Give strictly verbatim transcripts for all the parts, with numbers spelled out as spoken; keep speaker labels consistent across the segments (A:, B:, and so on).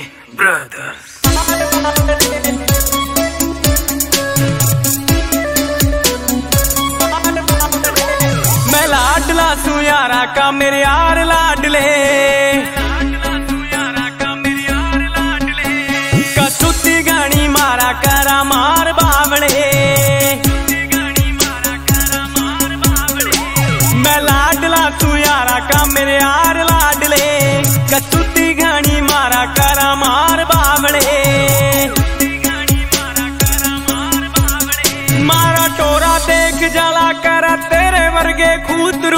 A: Brothers. मैं लाडला सू यारा का मेरे यार लाडले, कसूती गानी मारा करा मार बावले। मैं लाडला सू यारा का मेरे यार लाडले, कसूती गानी मारा करा मार बावले। मारा टोरा देख जला कर तेरे वर्गे खूतरू,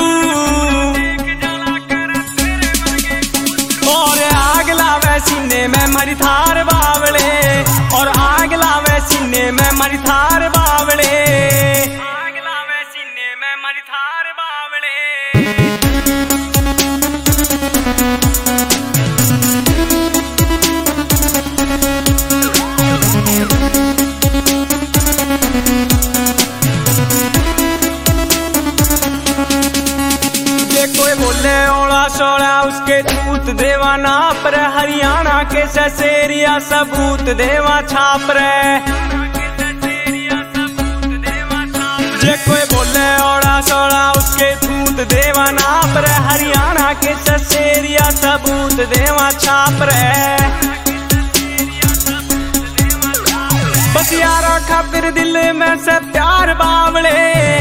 A: और आग लावे सीने में मरी थार बावले, और आग लावे सीने में मरी थार बावले, आग लावे सीने में मरी थार बावले। कोई बोले ओला सोला उसके छूत देवा नाप रे, हरियाणा के ससेरिया सबूत देवा छाप रे। जे कोई बोले ओला सोला उसके छूत देवा नाप रे, हरियाणा के ससेरिया सबूत देवा छाप रे। बस यारा खातिर दिल में से प्यार बावले,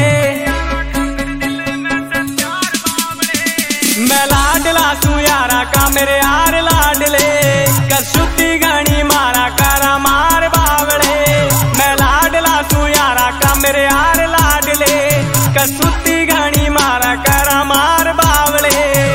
A: मैं लाडला सू यारा का मेरे यार लाडले, कसूती गानी मारा करा मार बावले। मैं लाडला सू यारा का मेरे यार लाडले, कसूती गानी मारा करा मार बावले।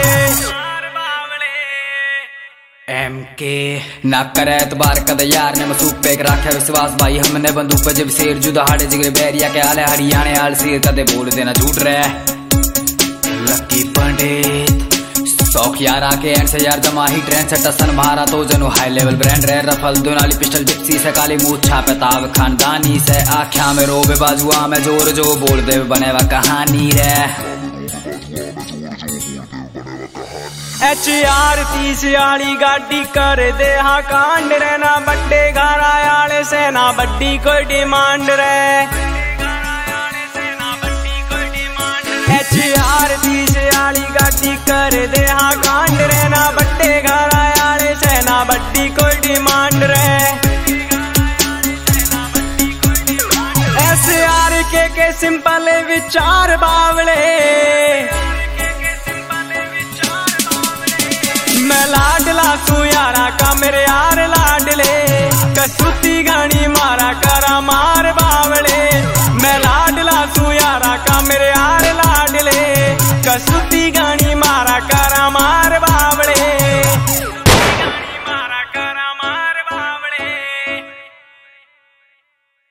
B: एम के ना करे एतबार कद यार ने मसूक पे रखा विश्वास भाई, हमने बंदूक पे जब शेर जुदा हाड़े जिगरे बैरिया के आले, हरियाणे आल शेर कदे बोल देना झूठ रहे। लकी पंडित शौक यारा के एंड से यार जमाही ट्रेन से टसन मारा तो जनु हाई लेवल ब्रांड रे, रफल दुनाली पिस्टल जिप्सी से काली मूछ छापे ताव खानदानी से, आख्या में रोबे बाजुआ में जोर जो बोल दे बने वा कहानी रे।
A: एच आर तीस आली गाड़ी कर दे हा कांड रे, ना बड्डे घरा आले से ना बड्डी कोई डिमांड रे। एच आर तीस आली गाड़ी कर दे हा कांड रे, ना बड्डे घरा आले से ना बड्डी कोई डिमांड रे। एस आर के के सिंपल विचार बावले, मैं लाडला सू यारा का मेरे